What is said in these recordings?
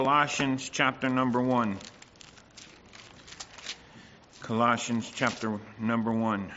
Colossians chapter number 1. Colossians chapter number 1.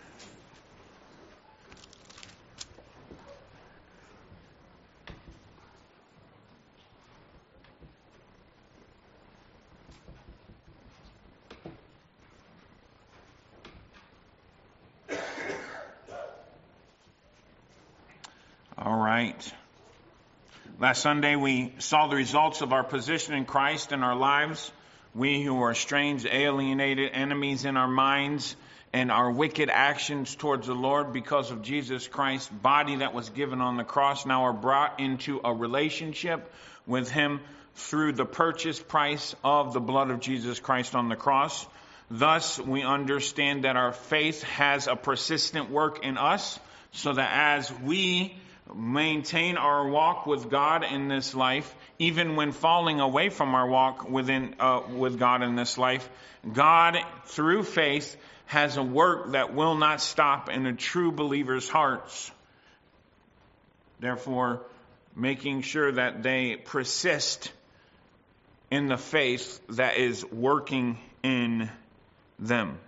All right. Last Sunday we saw the results of our position in Christ in our lives. We who are estranged, alienated, enemies in our minds, and our wicked actions towards the Lord because of Jesus Christ's body that was given on the cross now are brought into a relationship with Him through the purchase price of the blood of Jesus Christ on the cross. Thus, we understand that our faith has a persistent work in us, so that as we maintain our walk with God in this life, even when falling away from our walk with God in this life, God, through faith, has a work that will not stop in a true believer's hearts. Therefore, making sure that they persist in the faith that is working in them.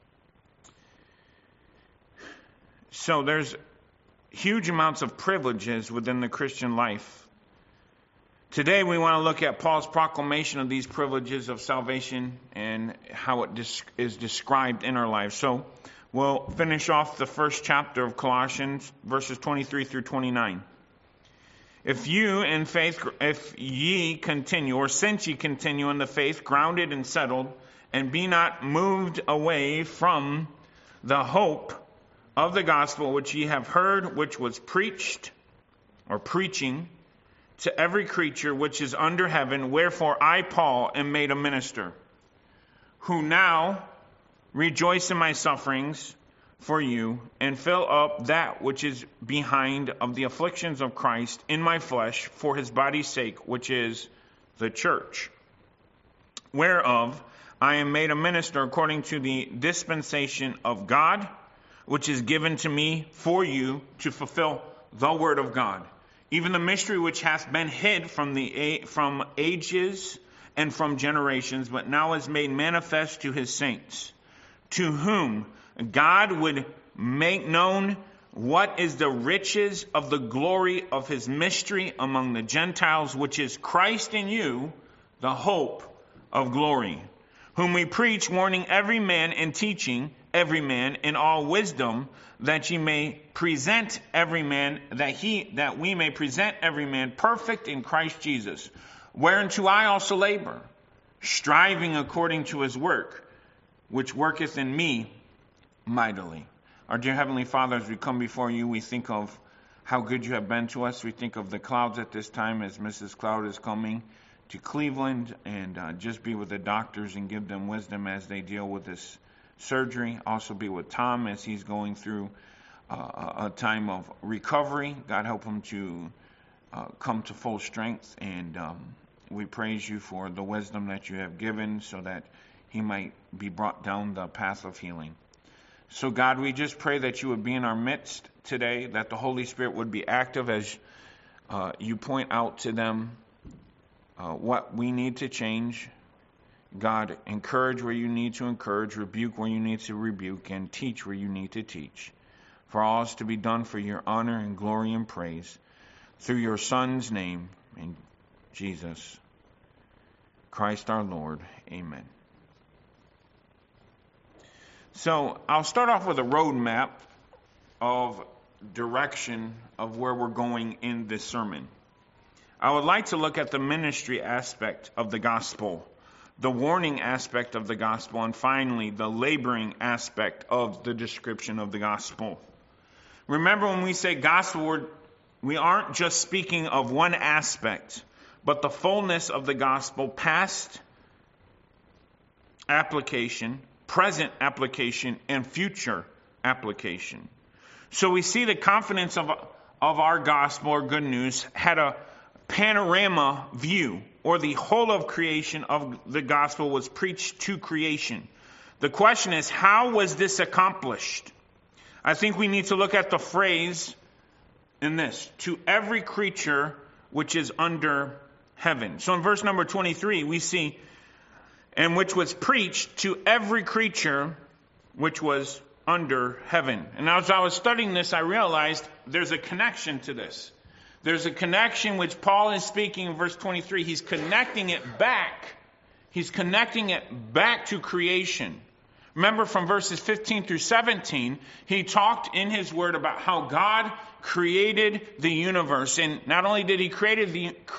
So there's huge amounts of privileges within the Christian life. Today we want to look at Paul's proclamation of these privileges of salvation and how it is described in our lives. So we'll finish off the first chapter of Colossians, verses 23 through 29. If ye continue, or since ye continue in the faith, grounded and settled, and be not moved away from the hope of the gospel which ye have heard, which was preached, or preaching, to every creature which is under heaven, wherefore I, Paul, am made a minister, who now rejoice in my sufferings for you, and fill up that which is behind of the afflictions of Christ in my flesh, for his body's sake, which is the church, whereof I am made a minister according to the dispensation of God, which is given to me for you to fulfill the word of God, even the mystery which hath been hid from ages and from generations, but now is made manifest to his saints, to whom God would make known what is the riches of the glory of his mystery among the Gentiles, which is Christ in you, the hope of glory, whom we preach, warning every man and teaching every man in all wisdom, that ye may present every man, that we may present every man perfect in Christ Jesus, whereunto I also labor, striving according to his work, which worketh in me mightily. Our dear Heavenly Father, as we come before you, we think of how good you have been to us. We think of the Clouds at this time as Mrs. Cloud is coming to Cleveland, and just be with the doctors and give them wisdom as they deal with this surgery. Also be with Tom as he's going through a time of recovery. God help him to come to full strength, and we praise you for the wisdom that you have given so that he might be brought down the path of healing. So God, we just pray that you would be in our midst today, that the Holy Spirit would be active as you point out to them what we need to change. God, encourage where you need to encourage, rebuke where you need to rebuke, and teach where you need to teach. For all is to be done for your honor and glory and praise, through your Son's name, in Jesus Christ our Lord. Amen. So I'll start off with a roadmap of direction of where we're going in this sermon. I would like to look at the ministry aspect of the gospel, the warning aspect of the gospel, and finally, the laboring aspect of the description of the gospel. Remember, when we say gospel, we aren't just speaking of one aspect, but the fullness of the gospel, past application, present application, and future application. So we see the confidence of our gospel or good news had a panorama view, or the whole of creation of the gospel was preached to creation. The question is, how was this accomplished? I think we need to look at the phrase in this: to every creature which is under heaven. So in verse number 23, we see, and which was preached to every creature which was under heaven. And as I was studying this, I realized there's a connection to this. There's a connection which Paul is speaking in verse 23. He's connecting it back. He's connecting it back to creation. Remember from verses 15 through 17, he talked in his word about how God created the universe. And not only did he create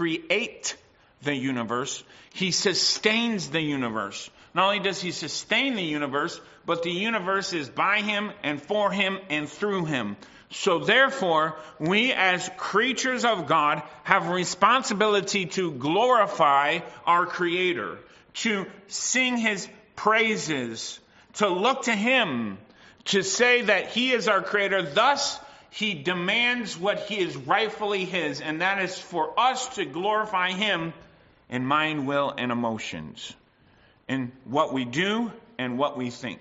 the universe, he sustains the universe. Not only does he sustain the universe, but the universe is by him and for him and through him. So therefore, we as creatures of God have a responsibility to glorify our Creator, to sing his praises, to look to him, to say that he is our Creator. Thus, he demands what he is rightfully his, and that is for us to glorify him in mind, will, and emotions, in what we do and what we think.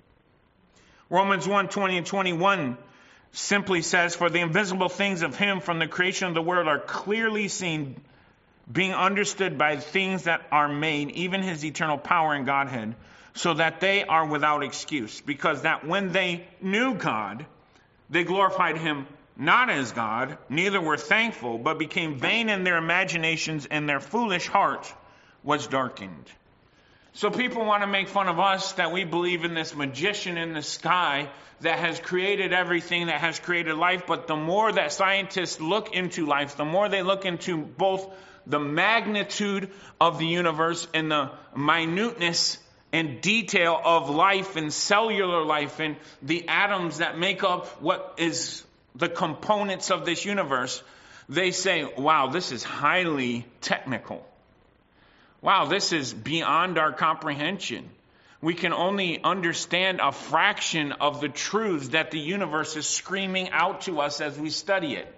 Romans 1:20 and 21 simply says, for the invisible things of him from the creation of the world are clearly seen, being understood by things that are made, even his eternal power and Godhead, so that they are without excuse. Because that when they knew God, they glorified him not as God, neither were thankful, but became vain in their imaginations, and their foolish heart was darkened. So people want to make fun of us that we believe in this magician in the sky that has created everything, that has created life. But the more that scientists look into life, the more they look into both the magnitude of the universe and the minuteness and detail of life and cellular life and the atoms that make up what is the components of this universe, they say, wow, this is highly technical. Wow, this is beyond our comprehension. We can only understand a fraction of the truths that the universe is screaming out to us as we study it.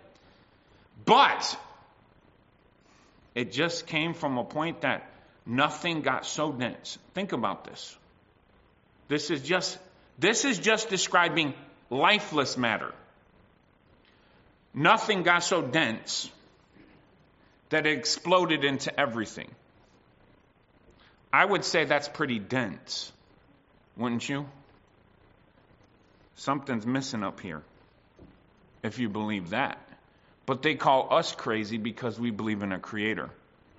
But it just came from a point that nothing got so dense. Think about this. This is just describing lifeless matter. Nothing got so dense that it exploded into everything. I would say that's pretty dense, wouldn't you? Something's missing up here, if you believe that. But they call us crazy because we believe in a creator.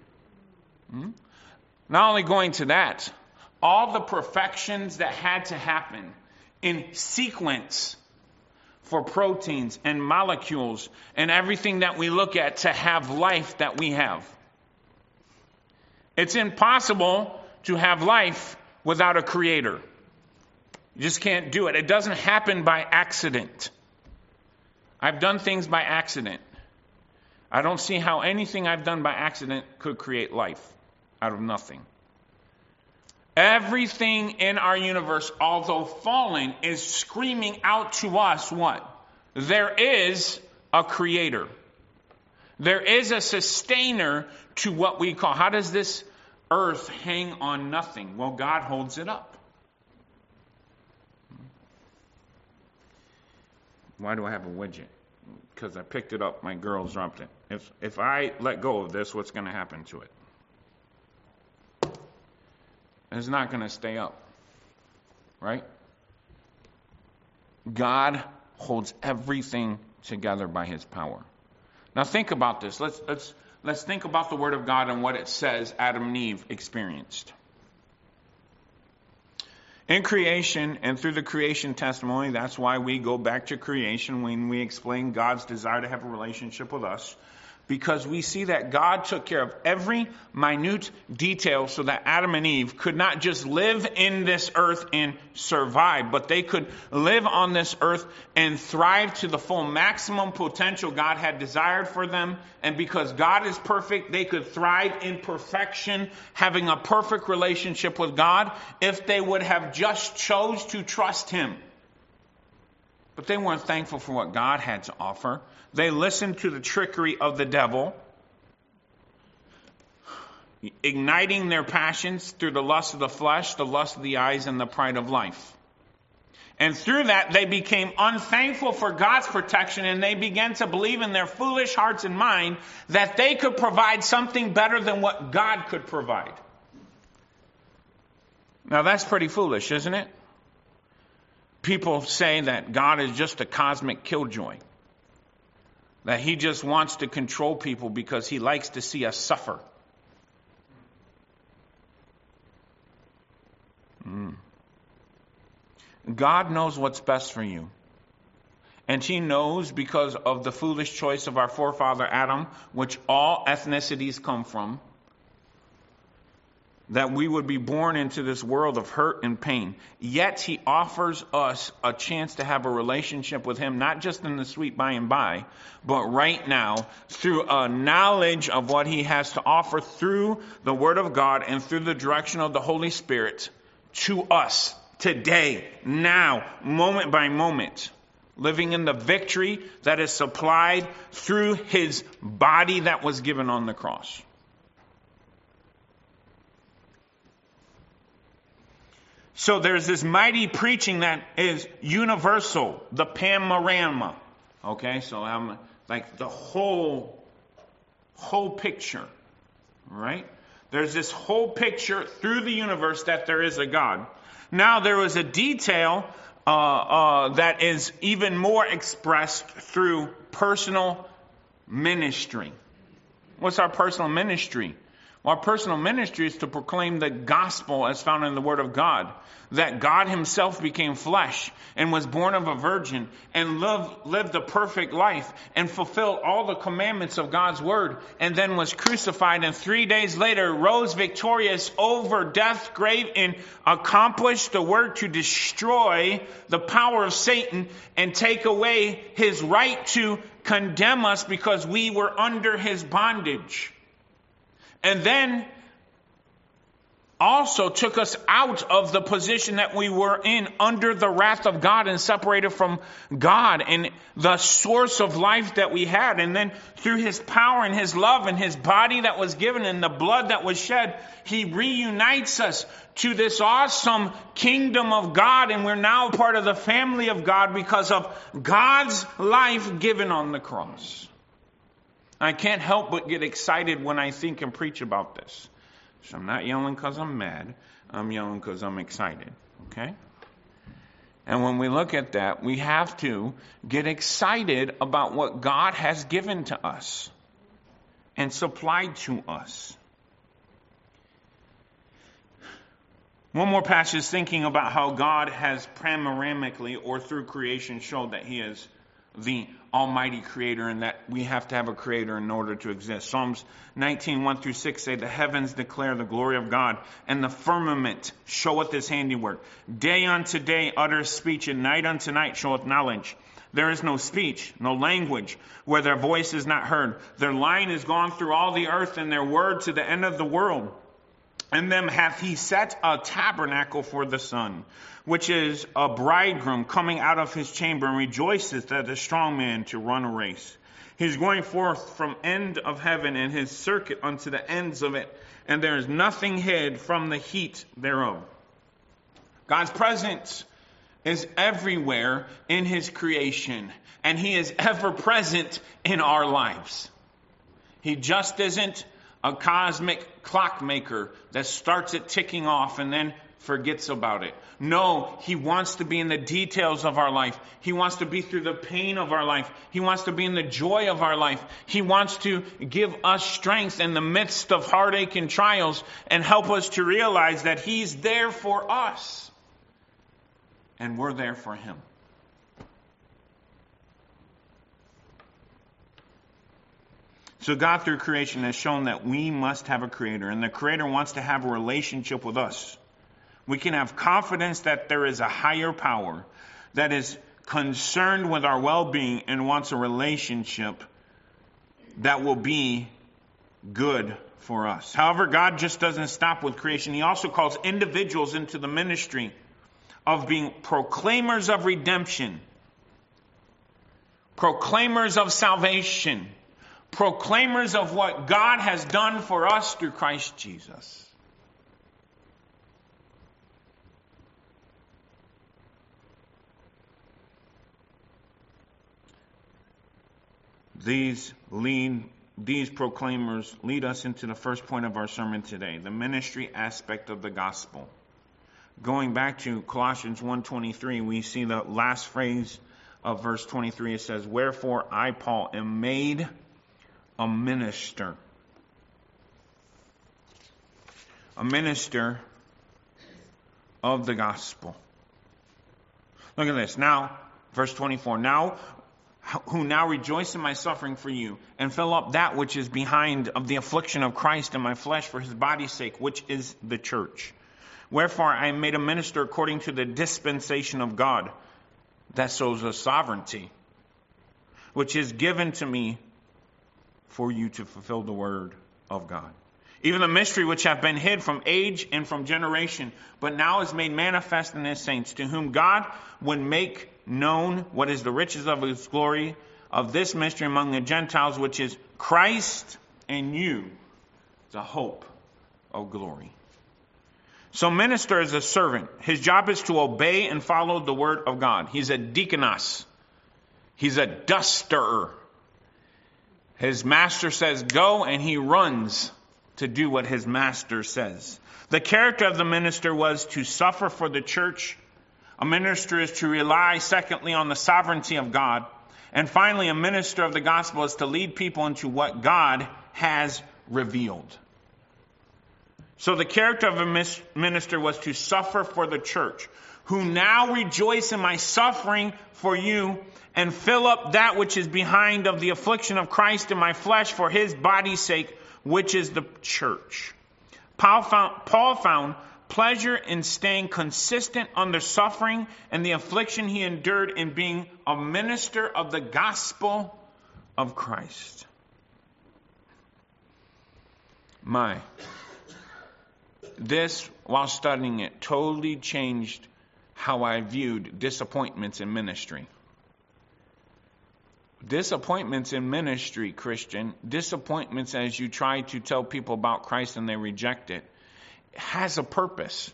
Not only going to that, all the perfections that had to happen in sequence for proteins and molecules and everything that we look at to have life that we have. It's impossible to have life without a creator. You just can't do it. It doesn't happen by accident. I've done things by accident. I don't see how anything I've done by accident could create life out of nothing. Everything in our universe, although fallen, is screaming out to us what? There is a creator. There is a sustainer to what we call. How does this earth hang on nothing? Well, God holds it up. Why do I have a widget? Because I picked it up, my girls dropped it. If I let go of this, what's going to happen to it? It's not going to stay up. Right? God holds everything together by his power. Now think about this. Let's think about the Word of God and what it says Adam and Eve experienced. In creation and through the creation testimony, that's why we go back to creation when we explain God's desire to have a relationship with us. Because we see that God took care of every minute detail so that Adam and Eve could not just live in this earth and survive, but they could live on this earth and thrive to the full maximum potential God had desired for them. And because God is perfect, they could thrive in perfection, having a perfect relationship with God if they would have just chose to trust him. But they weren't thankful for what God had to offer. They listened to the trickery of the devil, igniting their passions through the lust of the flesh, the lust of the eyes, and the pride of life. And through that, they became unthankful for God's protection, and they began to believe in their foolish hearts and mind that they could provide something better than what God could provide. Now that's pretty foolish, isn't it? People say that God is just a cosmic killjoy, that he just wants to control people because he likes to see us suffer. God knows what's best for you. And he knows, because of the foolish choice of our forefather Adam, which all ethnicities come from, that we would be born into this world of hurt and pain. Yet he offers us a chance to have a relationship with him, not just in the sweet by and by, but right now, through a knowledge of what he has to offer through the Word of God and through the direction of the Holy Spirit to us today, now, moment by moment, living in the victory that is supplied through his body that was given on the cross. So there's this mighty preaching that is universal, the panorama. Okay, so I'm like the whole picture, right? There's this whole picture through the universe that there is a God. Now there was a detail that is even more expressed through personal ministry. What's our personal ministry? Well, our personal ministry is to proclaim the gospel as found in the Word of God, that God himself became flesh and was born of a virgin and lived a perfect life and fulfilled all the commandments of God's Word, and then was crucified, and 3 days later rose victorious over death, grave, and accomplished the work to destroy the power of Satan and take away his right to condemn us because we were under his bondage. And then also took us out of the position that we were in under the wrath of God and separated from God and the source of life that we had. And then through his power and his love and his body that was given and the blood that was shed, he reunites us to this awesome kingdom of God. And we're now part of the family of God because of God's life given on the cross. I can't help but get excited when I think and preach about this. So I'm not yelling because I'm mad. I'm yelling because I'm excited. Okay? And when we look at that, we have to get excited about what God has given to us and supplied to us. One more passage thinking about how God has panoramically or through creation showed that he is the almighty creator and that we have to have a creator in order to exist. Psalms 19:1-6 say, the heavens declare the glory of God, and the firmament showeth his handiwork. Day unto day uttereth speech, and night unto night showeth knowledge. There is no speech, no language, where their voice is not heard. Their line is gone through all the earth, and their word to the end of the world. And them hath he set a tabernacle for the sun, which is a bridegroom coming out of his chamber, and rejoiceth as a strong man to run a race. He is going forth from end of heaven, and his circuit unto the ends of it, and there is nothing hid from the heat thereof. God's presence is everywhere in his creation, and he is ever present in our lives. He just isn't a cosmic clockmaker that starts it ticking off and then forgets about it. No, he wants to be in the details of our life. He wants to be through the pain of our life. He wants to be in the joy of our life. He wants to give us strength in the midst of heartache and trials and help us to realize that he's there for us and we're there for him. So God through creation has shown that we must have a creator, and the creator wants to have a relationship with us. We can have confidence that there is a higher power that is concerned with our well-being and wants a relationship that will be good for us. However, God just doesn't stop with creation. He also calls individuals into the ministry of being proclaimers of redemption, proclaimers of salvation, proclaimers of what God has done for us through Christ Jesus. These proclaimers lead us into the first point of our sermon today, the ministry aspect of the gospel. Going back to Colossians 1:23, we see the last phrase of verse 23. It says, "Wherefore I, Paul, am made a minister." A minister of the gospel. Look at this. Now, verse 24. "Now, who now rejoice in my suffering for you, and fill up that which is behind of the affliction of Christ in my flesh for his body's sake, which is the church. Wherefore I am made a minister according to the dispensation of God," that shows a sovereignty, "which is given to me for you to fulfill the word of God. Even the mystery which hath been hid from age and from generation, but now is made manifest in his saints, to whom God would make known what is the riches of his glory, of this mystery among the Gentiles, which is Christ in you, the hope of glory." So minister is a servant. His job is to obey and follow the word of God. He's a deaconos. He's a duster. His master says go, and he runs to do what his master says. The character of the minister was to suffer for the church. A minister is to rely, secondly, on the sovereignty of God. And finally, a minister of the gospel is to lead people into what God has revealed. So the character of a minister was to suffer for the church, who now rejoice in my suffering for you, and fill up that which is behind of the affliction of Christ in my flesh for his body's sake, which is the church. Paul found pleasure in staying consistent under suffering and the affliction he endured in being a minister of the gospel of Christ. This, while studying it, totally changed how I viewed disappointments in ministry. Disappointments in ministry, Christian, disappointments as you try to tell people about Christ and they reject it, has a purpose.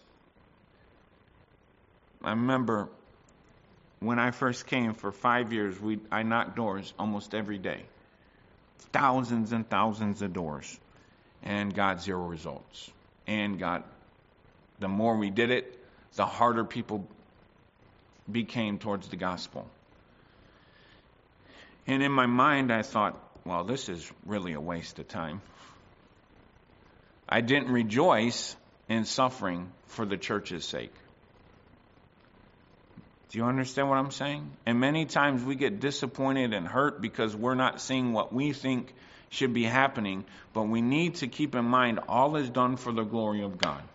I remember when I first came for 5 years, I knocked doors almost every day. Thousands and thousands of doors. And got zero results. And the more we did it, the harder people became towards the gospel. And in my mind, I thought, well, this is really a waste of time. I didn't rejoice in suffering for the church's sake. Do you understand what I'm saying? And many times we get disappointed and hurt because we're not seeing what we think should be happening, but we need to keep in mind all is done for the glory of God.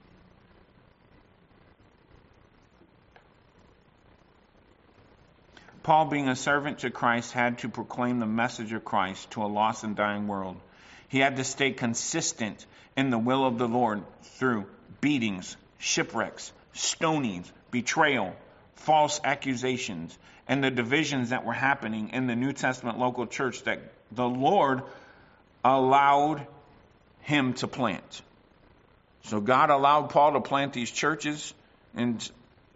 Paul, being a servant to Christ, had to proclaim the message of Christ to a lost and dying world. He had to stay consistent in the will of the Lord through beatings, shipwrecks, stonings, betrayal, false accusations, and the divisions that were happening in the New Testament local church that the Lord allowed him to plant. So God allowed Paul to plant these churches, and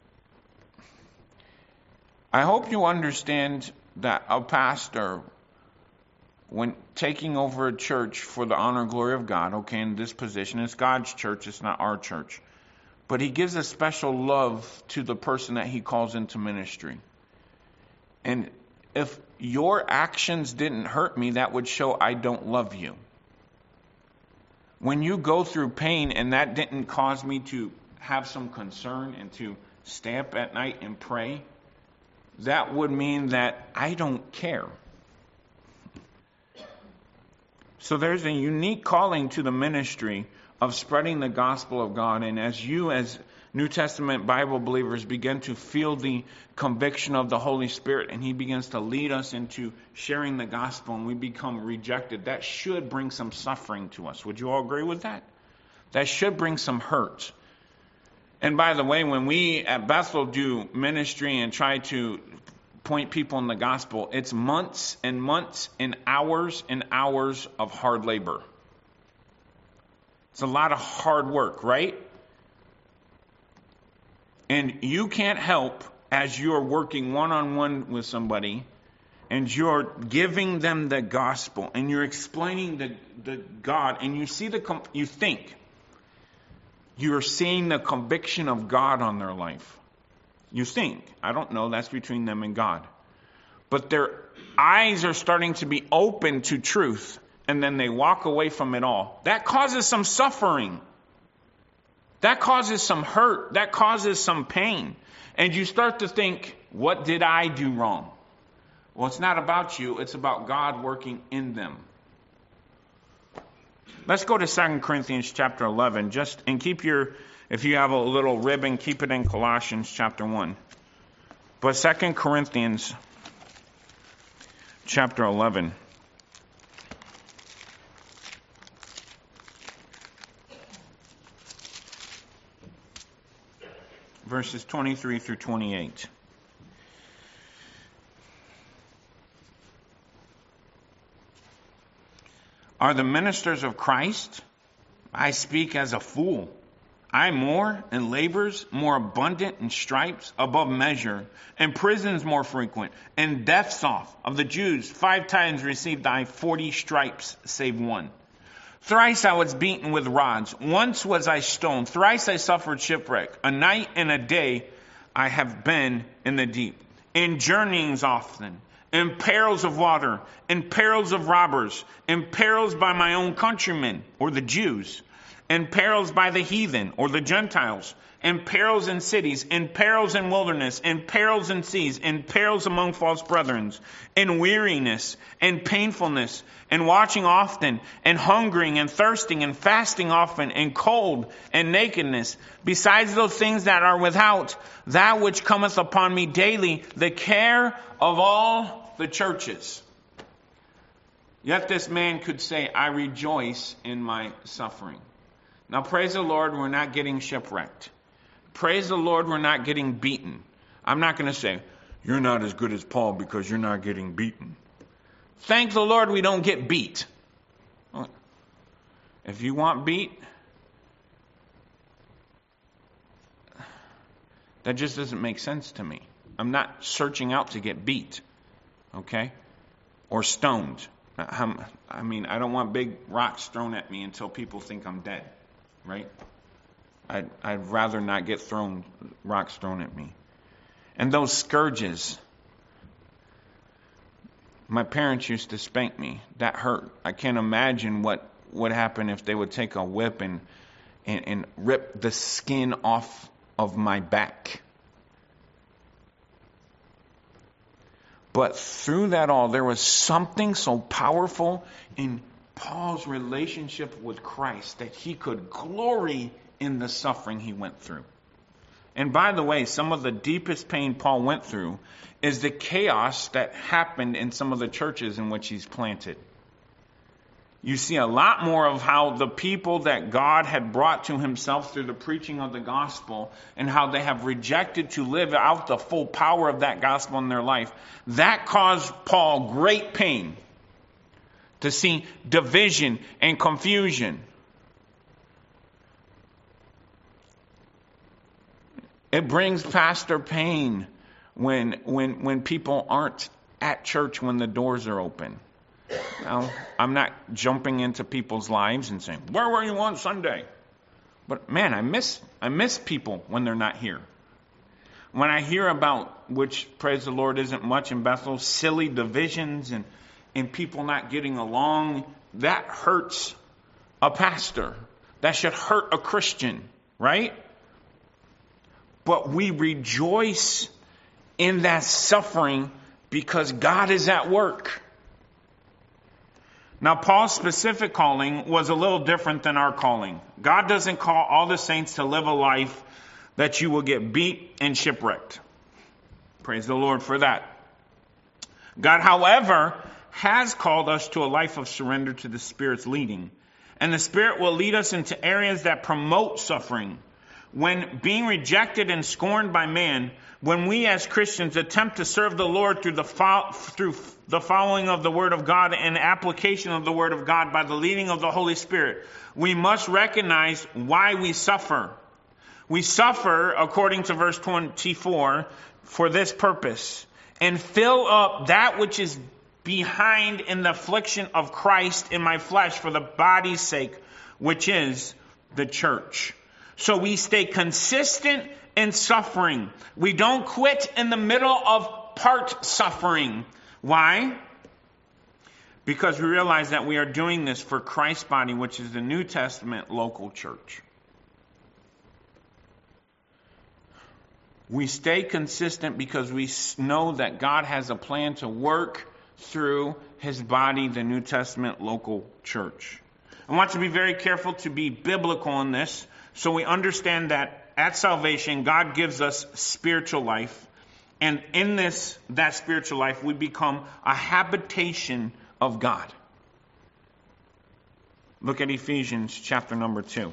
I hope you understand that a pastor, when taking over a church for the honor and glory of God, okay, in this position, it's God's church, it's not our church, but he gives a special love to the person that he calls into ministry. And if your actions didn't hurt me, that would show I don't love you. When you go through pain and that didn't cause me to have some concern and to stay up at night and pray, that would mean that I don't care. So there's a unique calling to the ministry of spreading the gospel of God. And as you, as New Testament Bible believers, begin to feel the conviction of the Holy Spirit and he begins to lead us into sharing the gospel and we become rejected, that should bring some suffering to us. Would you all agree with that? That should bring some hurt. And by the way, when we at Bethel do ministry and try to point people in the gospel, it's months and months and hours of hard labor. It's a lot of hard work, right? And you can't help, as you're working one-on-one with somebody, and you're giving them the gospel, and you're explaining the God, and you see you think you're seeing the conviction of God on their life. You think. I don't know. That's between them and God. But their eyes are starting to be open to truth, and then they walk away from it all. That causes some suffering. That causes some hurt. That causes some pain. And you start to think, what did I do wrong? Well, it's not about you. It's about God working in them. Let's go to 2 Corinthians chapter 11. If you have a little ribbon, keep it in Colossians chapter 1. But 2 Corinthians chapter 11. Verses 23 through 28. Are the ministers of Christ? I speak as a fool. I more in labors, more abundant in stripes, above measure, in prisons more frequent, and deaths oft. Of the Jews, 5 times received I 40 stripes, save one. Thrice I was beaten with rods. Once was I stoned. Thrice I suffered shipwreck. A night and a day I have been in the deep. In journeyings often. In perils of water. In perils of robbers. In perils by my own countrymen, or the Jews. In perils by the heathen, or the Gentiles. In perils in cities. In perils in wilderness. In perils in seas. In perils among false brethren. In weariness. In painfulness. In watching often. In hungering and thirsting. And fasting often. In cold and nakedness. Besides those things that are without, that which cometh upon me daily, the care of all the churches. Yet this man could say, I rejoice in my suffering. Now praise the Lord, we're not getting shipwrecked. Praise the Lord, we're not getting beaten. I'm not going to say, you're not as good as Paul because you're not getting beaten. Thank the Lord we don't get beat. If you want beat, that just doesn't make sense to me. I'm not searching out to get beat, okay? Or stoned. I mean, I don't want big rocks thrown at me until people think I'm dead, right? I'd rather not get rocks thrown at me. And those scourges, my parents used to spank me. That hurt. I can't imagine what would happen if they would take a whip and rip the skin off of my back. But through that all, there was something so powerful in Paul's relationship with Christ that he could glory in the suffering he went through. And by the way, some of the deepest pain Paul went through is the chaos that happened in some of the churches in which he's planted. You see a lot more of how the people that God had brought to himself through the preaching of the gospel and how they have rejected to live out the full power of that gospel in their life. That caused Paul great pain to see division and confusion. It brings pastor pain when people aren't at church when the doors are open. Now, I'm not jumping into people's lives and saying, where were you on Sunday? But man, I miss people when they're not here. When I hear about, which praise the Lord isn't much in Bethel, silly divisions and people not getting along, that hurts a pastor. That should hurt a Christian, right? But we rejoice in that suffering because God is at work. Now, Paul's specific calling was a little different than our calling. God doesn't call all the saints to live a life that you will get beat and shipwrecked. Praise the Lord for that. God, however, has called us to a life of surrender to the Spirit's leading. And the Spirit will lead us into areas that promote suffering. When being rejected and scorned by man, when we as Christians attempt to serve the Lord through the following of the Word of God and application of the Word of God by the leading of the Holy Spirit, we must recognize why we suffer. We suffer, according to verse 24, for this purpose. and fill up that which is behind in the affliction of Christ in my flesh for the body's sake, which is the church. So we stay consistent in suffering. We don't quit in the middle of part suffering. Why? Because we realize that we are doing this for Christ's body, which is the New Testament local church. We stay consistent because we know that God has a plan to work through his body, the New Testament local church. I want to be very careful to be biblical in this, so we understand that at salvation, God gives us spiritual life. And in that spiritual life, we become a habitation of God. Look at Ephesians chapter number 2.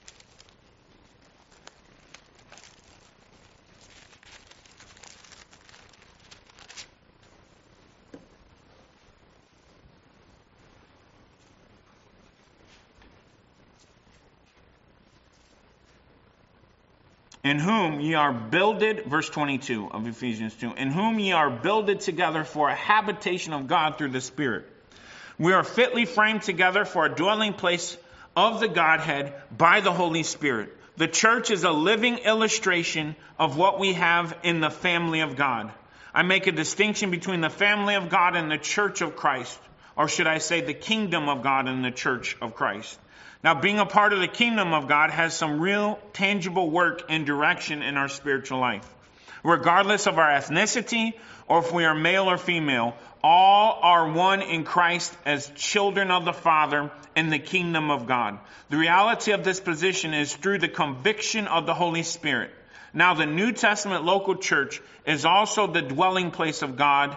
In whom ye are builded, verse 22 of Ephesians 2, in whom ye are builded together for a habitation of God through the Spirit. We are fitly framed together for a dwelling place of the Godhead by the Holy Spirit. The church is a living illustration of what we have in the family of God. I make a distinction between the family of God and the church of Christ, or should I say the kingdom of God and the church of Christ. Now, being a part of the kingdom of God has some real tangible work and direction in our spiritual life. Regardless of our ethnicity or if we are male or female, all are one in Christ as children of the Father in the kingdom of God. The reality of this position is through the conviction of the Holy Spirit. Now, the New Testament local church is also the dwelling place of God.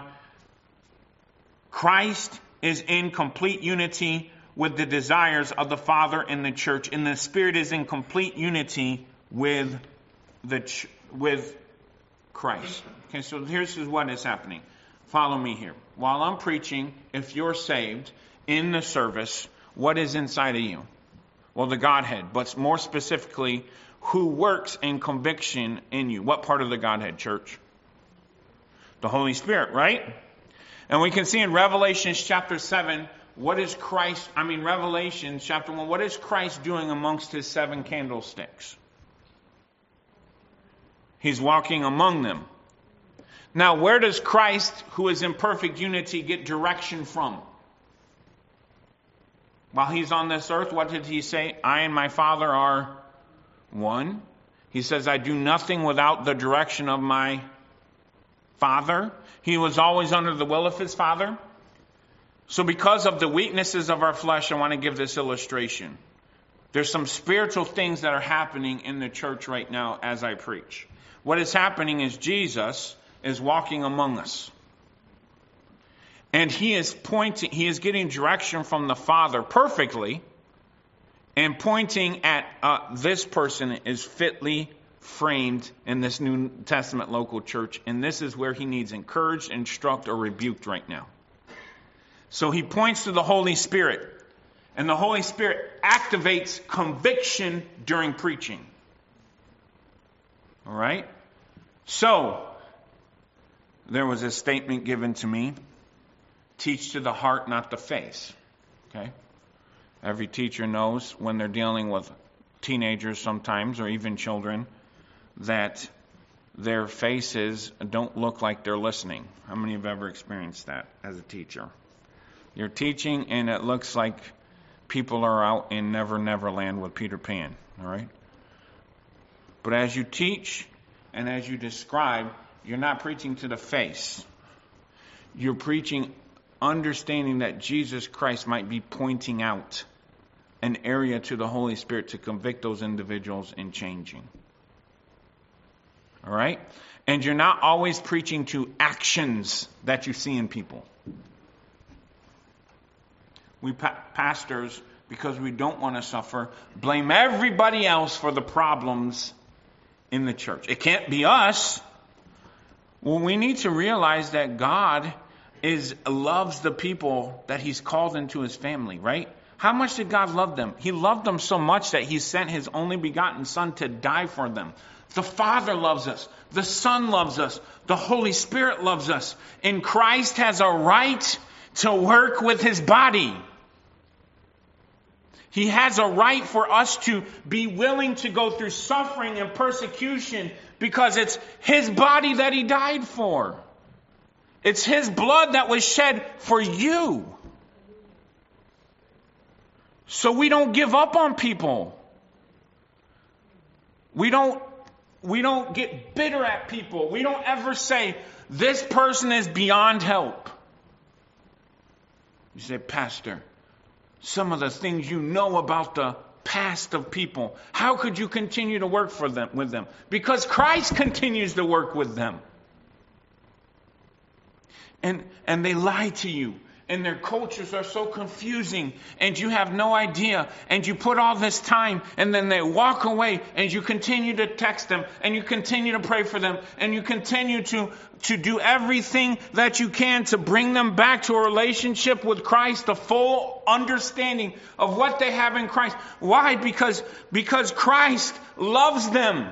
Christ is in complete unity with the desires of the Father in the church, and the Spirit is in complete unity with Christ. Okay, so here's what is happening. Follow me here. While I'm preaching, if you're saved in the service, what is inside of you? Well, the Godhead, but more specifically, who works in conviction in you? What part of the Godhead, church? The Holy Spirit, right? And we can see in Revelation chapter 7, Revelation chapter 1, what is Christ doing amongst his 7 candlesticks? He's walking among them. Now, where does Christ, who is in perfect unity, get direction from? While he's on this earth, what did he say? I and my Father are one. He says, I do nothing without the direction of my Father. He was always under the will of his Father. So because of the weaknesses of our flesh, I want to give this illustration. There's some spiritual things that are happening in the church right now as I preach. What is happening is Jesus is walking among us. And he is getting direction from the Father perfectly, and pointing at this person is fitly framed in this New Testament local church. And this is where he needs encouraged, instructed, or rebuked right now. So he points to the Holy Spirit, and the Holy Spirit activates conviction during preaching. All right? So, there was a statement given to me, teach to the heart, not the face. Okay? Every teacher knows when they're dealing with teenagers sometimes, or even children, that their faces don't look like they're listening. How many have ever experienced that as a teacher? You're teaching and it looks like people are out in Never Never Land with Peter Pan, all right? But as you teach and as you describe, you're not preaching to the face. You're preaching understanding that Jesus Christ might be pointing out an area to the Holy Spirit to convict those individuals in changing. All right? And you're not always preaching to actions that you see in people. We pastors, because we don't want to suffer, blame everybody else for the problems in the church. It can't be us. Well, we need to realize that God loves the people that he's called into his family, right? How much did God love them? He loved them so much that he sent his only begotten Son to die for them. The Father loves us. The Son loves us. The Holy Spirit loves us. And Christ has a right to work with his body. He has a right for us to be willing to go through suffering and persecution because it's his body that he died for. It's his blood that was shed for you. So we don't give up on people. We don't get bitter at people. We don't ever say, this person is beyond help. You say, Pastor, some of the things you know about the past of people, how could you continue to work with them? Because Christ continues to work with them. And they lie to you. And their cultures are so confusing. And you have no idea. And you put all this time. And then they walk away. And you continue to text them. And you continue to pray for them. And you continue to do everything that you can to bring them back to a relationship with Christ. A full understanding of what they have in Christ. Why? Because Christ loves them.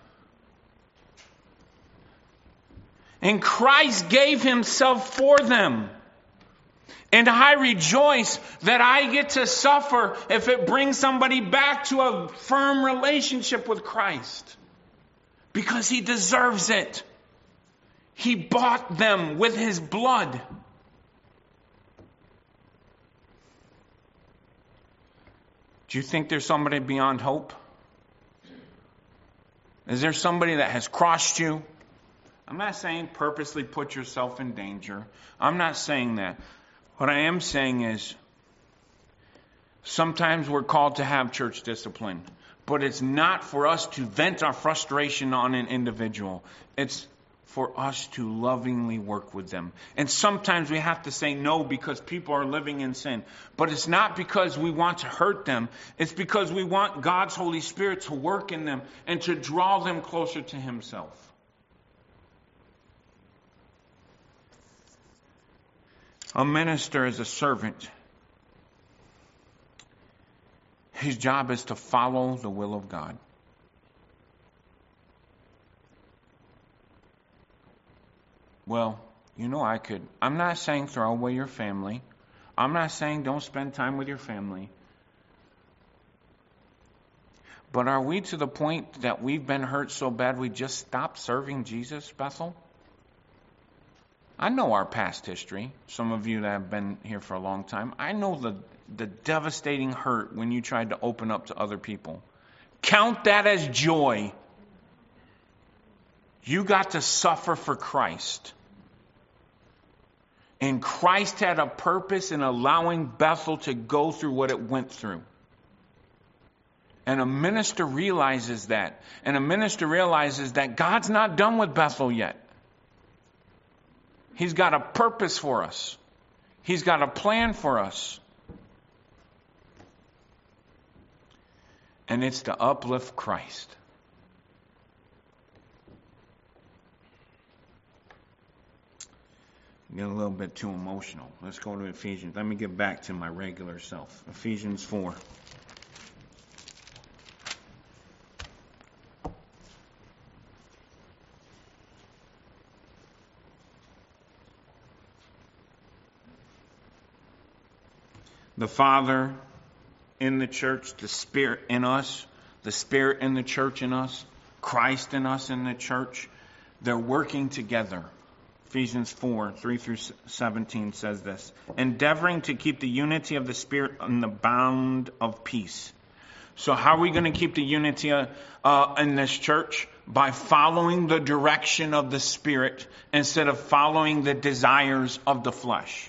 And Christ gave himself for them. And I rejoice that I get to suffer if it brings somebody back to a firm relationship with Christ. Because he deserves it. He bought them with his blood. Do you think there's somebody beyond hope? Is there somebody that has crossed you? I'm not saying purposely put yourself in danger. I'm not saying that. What I am saying is, sometimes we're called to have church discipline, but it's not for us to vent our frustration on an individual. It's for us to lovingly work with them. And sometimes we have to say no because people are living in sin. But it's not because we want to hurt them. It's because we want God's Holy Spirit to work in them and to draw them closer to himself. A minister is a servant. His job is to follow the will of God. Well, I'm not saying throw away your family. I'm not saying don't spend time with your family. But are we to the point that we've been hurt so bad we just stop serving Jesus, Bethel? I know our past history. Some of you that have been here for a long time. I know the devastating hurt when you tried to open up to other people. Count that as joy. You got to suffer for Christ. And Christ had a purpose in allowing Bethel to go through what it went through. And a minister realizes that. And a minister realizes that God's not done with Bethel yet. He's got a purpose for us. He's got a plan for us. And it's to uplift Christ. Get a little bit too emotional. Let's go to Ephesians. Let me get back to my regular self. Ephesians 4. The Father in the church, the Spirit in us, the Spirit in the church in us, Christ in us in the church, they're working together. Ephesians 4, 3 through 17 says this. Endeavoring to keep the unity of the Spirit in the bond of peace. So how are we going to keep the unity in this church? By following the direction of the Spirit instead of following the desires of the flesh.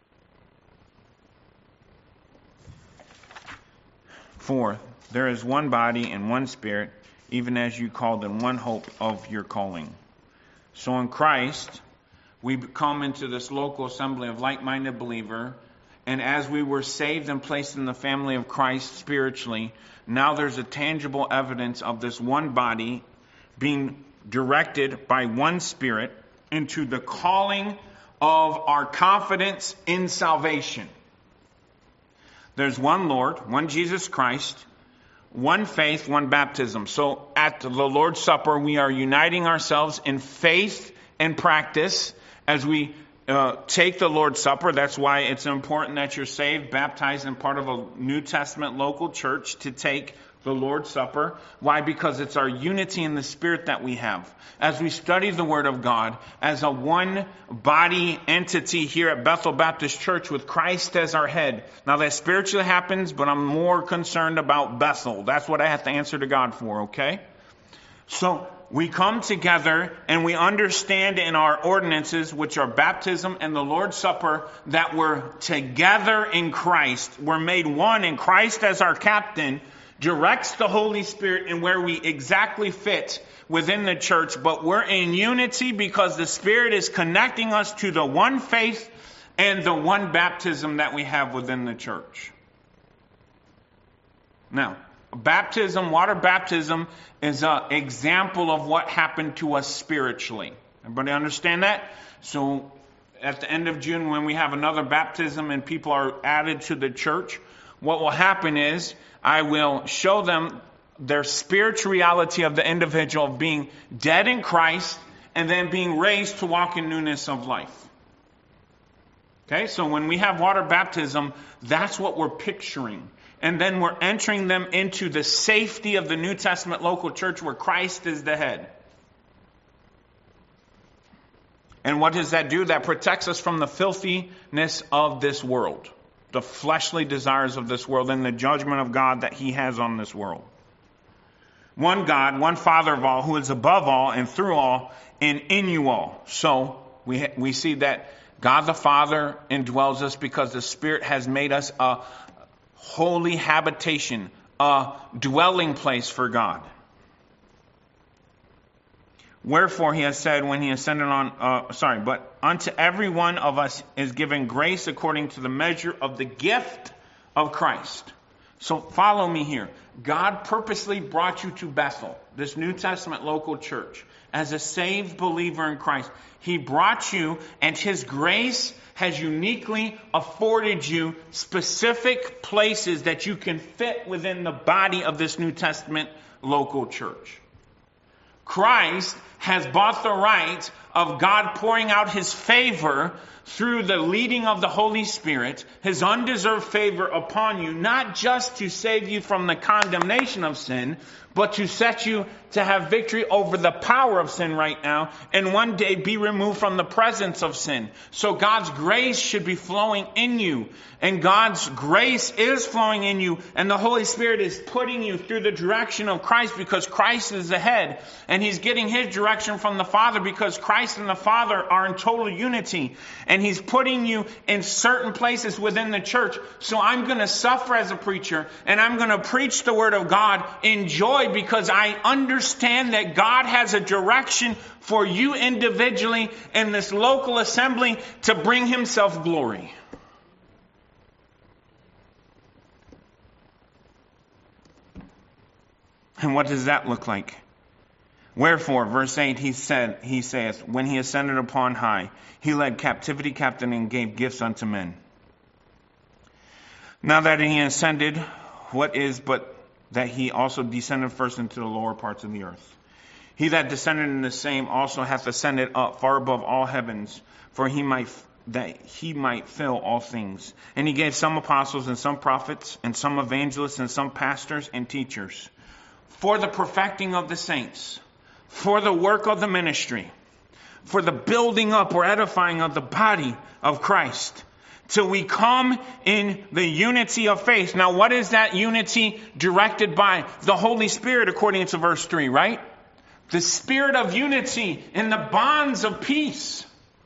4, there is one body and one Spirit, even as you called in one hope of your calling. So in Christ, we come into this local assembly of like-minded believer, and as we were saved and placed in the family of Christ spiritually, now there's a tangible evidence of this one body being directed by one Spirit into the calling of our confidence in salvation. There's one Lord, one Jesus Christ, one faith, one baptism. So at the Lord's Supper, we are uniting ourselves in faith and practice as we take the Lord's Supper. That's why it's important that you're saved, baptized, and part of a New Testament local church to take the Lord's Supper. Why? Because it's our unity in the Spirit that we have. As we study the Word of God as a one body entity here at Bethel Baptist Church with Christ as our head. Now that spiritually happens, but I'm more concerned about Bethel. That's what I have to answer to God for, okay? So we come together and we understand in our ordinances, which are baptism and the Lord's Supper, that we're together in Christ. We're made one, and Christ as our captain directs the Holy Spirit in where we exactly fit within the church, but we're in unity because the Spirit is connecting us to the one faith and the one baptism that we have within the church. Now, baptism, water baptism, is an example of what happened to us spiritually. Everybody understand that? So at the end of June, when we have another baptism and people are added to the church, what will happen is I will show them their spiritual reality of the individual of being dead in Christ and then being raised to walk in newness of life. Okay, so when we have water baptism, that's what we're picturing. And then we're entering them into the safety of the New Testament local church where Christ is the head. And what does that do? That protects us from the filthiness of this world, the fleshly desires of this world, and the judgment of God that He has on this world. One God, one Father of all, who is above all and through all and in you all. So we see that God the Father indwells us because the Spirit has made us a holy habitation, a dwelling place for God. Wherefore He has said when He ascended but unto every one of us is given grace according to the measure of the gift of Christ. So follow me here. God purposely brought you to Bethel, this New Testament local church, as a saved believer in Christ. He brought you, and His grace has uniquely afforded you specific places that you can fit within the body of this New Testament local church. Christ has bought the right of God pouring out His favor through the leading of the Holy Spirit, His undeserved favor upon you, not just to save you from the condemnation of sin, but to set you to have victory over the power of sin right now, and one day be removed from the presence of sin. So God's grace should be flowing in you, and God's grace is flowing in you, and the Holy Spirit is putting you through the direction of Christ because Christ is the head, and He's getting His direction from the Father because Christ and the Father are in total unity, and He's putting you in certain places within the church. So I'm going to suffer as a preacher, and I'm going to preach the Word of God in joy because I understand that God has a direction for you individually in this local assembly to bring Himself glory. And what does that look like? Wherefore, verse 8, he saith, when He ascended upon high, He led captivity captive and gave gifts unto men. Now that He ascended, what is but that He also descended first into the lower parts of the earth? He that descended in the same also hath ascended up far above all heavens, for that he might fill all things. And He gave some apostles and some prophets and some evangelists and some pastors and teachers, for the perfecting of the saints, for the work of the ministry, for the building up or edifying of the body of Christ, till we come in the unity of faith. Now, what is that unity directed by? The Holy Spirit, according to verse 3, right? The spirit of unity in the bonds of peace.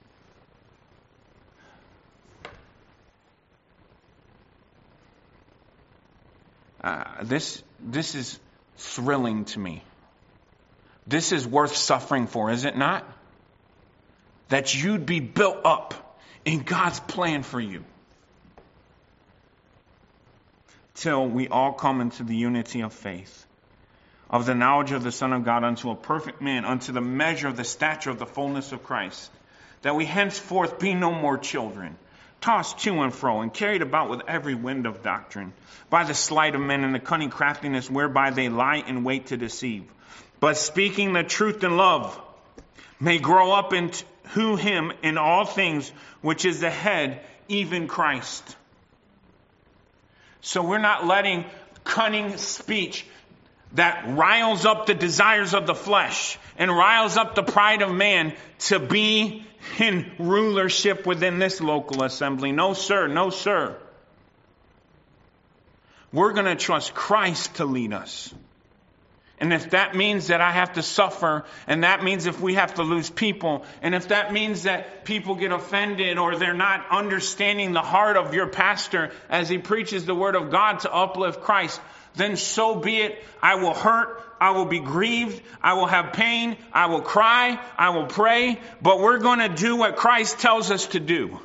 This is thrilling to me. This is worth suffering for, is it not? That you'd be built up in God's plan for you. Till we all come into the unity of faith, of the knowledge of the Son of God, unto a perfect man, unto the measure of the stature of the fullness of Christ, that we henceforth be no more children, tossed to and fro and carried about with every wind of doctrine, by the sleight of men and the cunning craftiness whereby they lie in wait to deceive. But speaking the truth in love may grow up into him in all things, which is the head, even Christ. So we're not letting cunning speech that riles up the desires of the flesh and riles up the pride of man to be in rulership within this local assembly. No, sir. No, sir. We're going to trust Christ to lead us. And if that means that I have to suffer, and that means if we have to lose people, and if that means that people get offended or they're not understanding the heart of your pastor as he preaches the word of God to uplift Christ, then so be it. I will hurt. I will be grieved. I will have pain. I will cry. I will pray. But we're going to do what Christ tells us to do.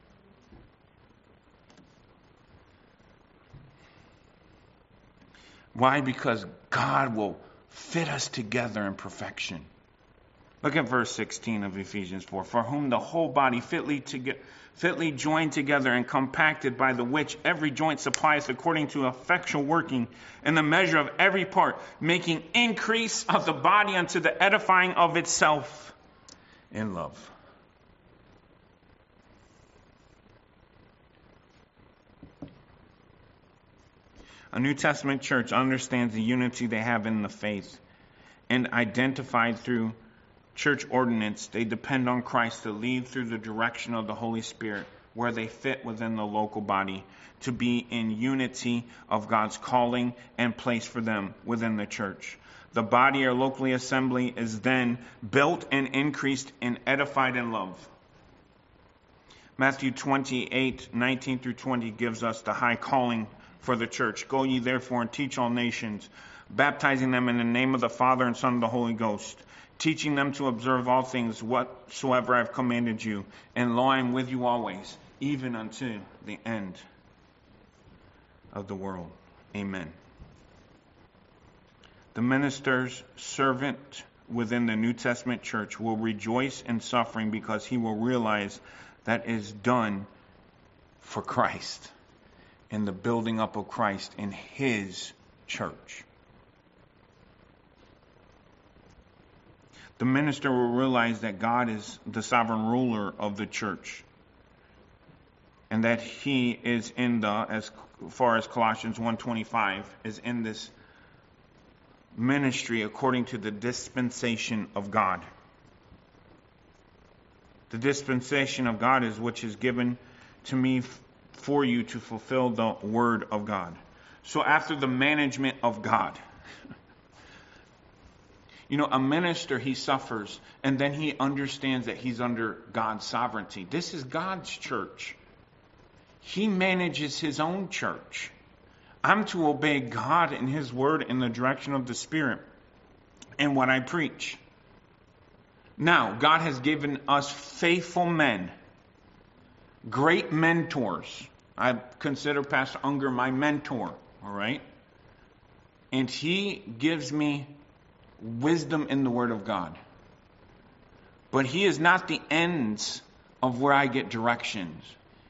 Why? Because God will fit us together in perfection. Look at verse 16 of Ephesians 4. For whom the whole body fitly joined together and compacted by the which every joint supplies according to effectual working in the measure of every part, making increase of the body unto the edifying of itself in love. A New Testament church understands the unity they have in the faith, and identified through church ordinance, they depend on Christ to lead through the direction of the Holy Spirit where they fit within the local body, to be in unity of God's calling and place for them within the church. The body or locally assembly is then built and increased and edified in love. Matthew 28:19 through 20 gives us the high calling for the church. Go ye therefore and teach all nations, baptizing them in the name of the Father and Son and the Holy Ghost, teaching them to observe all things whatsoever I have commanded you. And lo, I am with you always, even unto the end of the world. Amen. The minister's servant within the New Testament church will rejoice in suffering because he will realize that is done for Christ, in the building up of Christ in his church. The minister will realize that God is the sovereign ruler of the church, and that he is in the, as far as Colossians 1:25, is in this ministry according to the dispensation of God. The dispensation of God is which is given to me for you to fulfill the word of God. So after the management of God, a minister, he suffers, and then he understands that he's under God's sovereignty. This is God's church. He manages his own church. I'm to obey God and his word in the direction of the Spirit and what I preach. Now, God has given us faithful men, great mentors. I consider Pastor Unger my mentor, all right? And he gives me wisdom in the Word of God. But he is not the ends of where I get directions.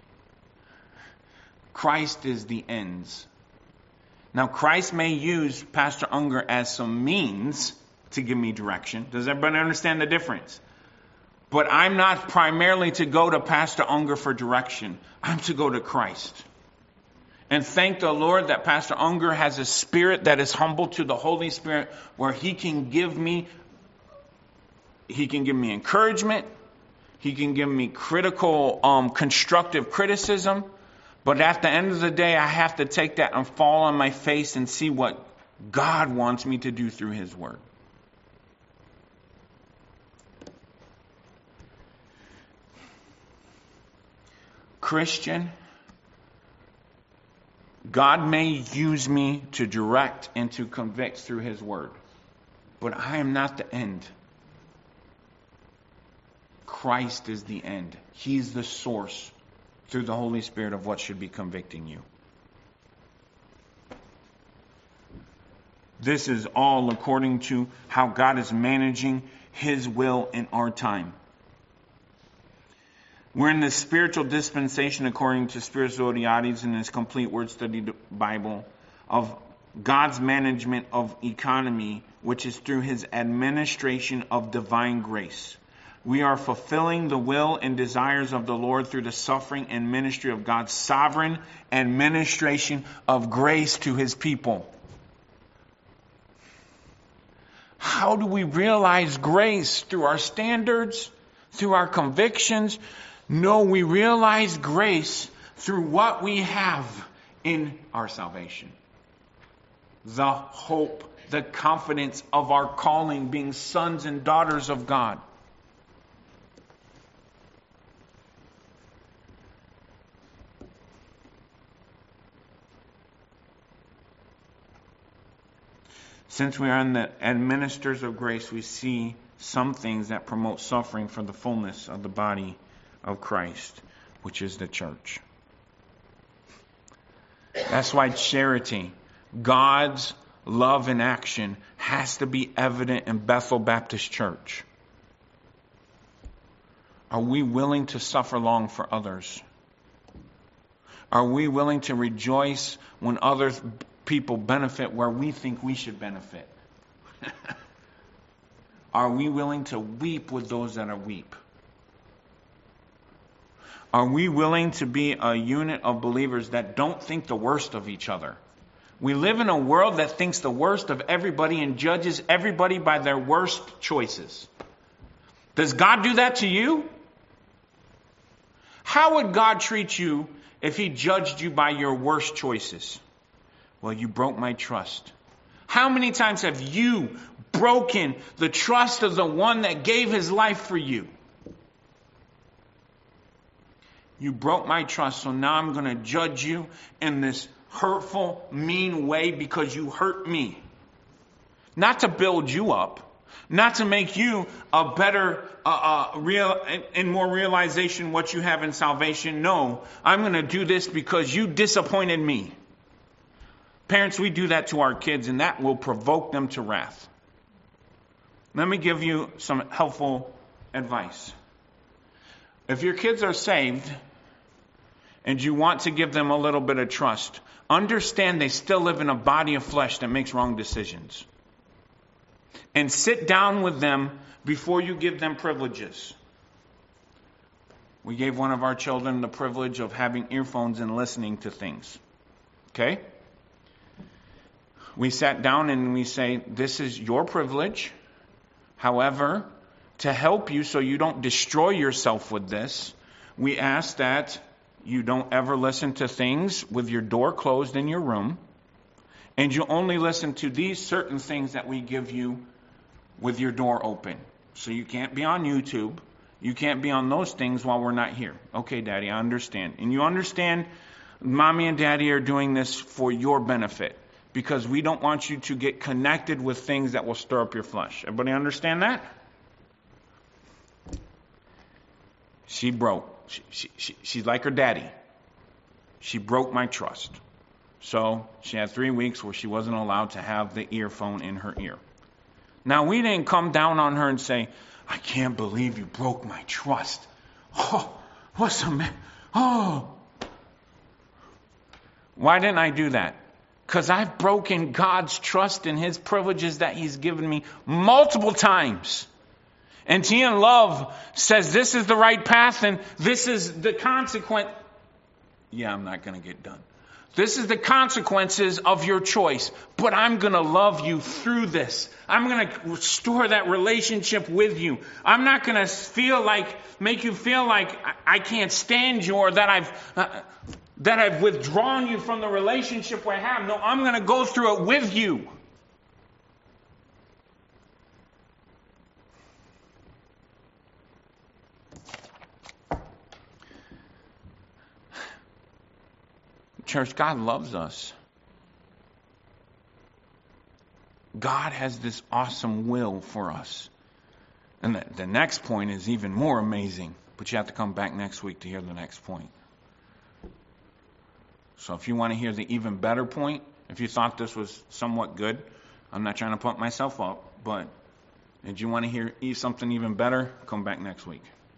Christ is the ends. Now, Christ may use Pastor Unger as some means to give me direction. Does everybody understand the difference? But I'm not primarily to go to Pastor Unger for direction. I'm to go to Christ. And thank the Lord that Pastor Unger has a spirit that is humble to the Holy Spirit, where he can give me encouragement. He can give me critical, constructive criticism. But at the end of the day, I have to take that and fall on my face and see what God wants me to do through his word. Christian, God may use me to direct and to convict through his word, but I am not the end. Christ is the end. He's the source through the Holy Spirit of what should be convicting you. This is all according to how God is managing his will in our time. We're in the spiritual dispensation, according to Spiritualities in this complete word study Bible, of God's management of economy, which is through his administration of divine grace. We are fulfilling the will and desires of the Lord through the suffering and ministry of God's sovereign administration of grace to his people. How do we realize grace? Through our standards? Through our convictions? No, we realize grace through what we have in our salvation. The hope, the confidence of our calling, being sons and daughters of God. Since we are in the administrators of grace, we see some things that promote suffering for the fullness of the body of Christ, which is the church. That's why charity, God's love in action, has to be evident in Bethel Baptist Church. Are we willing to suffer long for others? Are we willing to rejoice when other people benefit where we think we should benefit? Are we willing to weep with those that are weep? Are we willing to be a unit of believers that don't think the worst of each other? We live in a world that thinks the worst of everybody and judges everybody by their worst choices. Does God do that to you? How would God treat you if he judged you by your worst choices? Well, you broke my trust. How many times have you broken the trust of the one that gave his life for you? You broke my trust, so now I'm going to judge you in this hurtful, mean way because you hurt me. Not to build you up, not to make you a better, in more realization what you have in salvation. No, I'm going to do this because you disappointed me. Parents, we do that to our kids, and that will provoke them to wrath. Let me give you some helpful advice. If your kids are saved and you want to give them a little bit of trust, understand they still live in a body of flesh that makes wrong decisions. And sit down with them before you give them privileges. We gave one of our children the privilege of having earphones and listening to things. Okay? We sat down and we say, this is your privilege. However, to help you so you don't destroy yourself with this, we ask that you don't ever listen to things with your door closed in your room. And you only listen to these certain things that we give you with your door open. So you can't be on YouTube. You can't be on those things while we're not here. Okay, Daddy, I understand. And you understand Mommy and Daddy are doing this for your benefit. Because we don't want you to get connected with things that will stir up your flesh. Everybody understand that? She broke. She's like her daddy. She broke my trust. So she had 3 weeks where she wasn't allowed to have the earphone in her ear. Now, we didn't come down on her and say, I can't believe you broke my trust. Oh, what's the matter? Oh. Why didn't I do that? Because I've broken God's trust in his privileges that he's given me multiple times. And T in Love says this is the right path and this is the consequence. Yeah, I'm not going to get done. This is the consequences of your choice. But I'm going to love you through this. I'm going to restore that relationship with you. I'm not going to make you feel like I can't stand you or that I've withdrawn you from the relationship we have. No, I'm going to go through it with you. Church, God loves us. God has this awesome will for us. And the next point is even more amazing. But you have to come back next week to hear the next point. So if you want to hear the even better point, if you thought this was somewhat good, I'm not trying to pump myself up, but if you want to hear something even better, come back next week.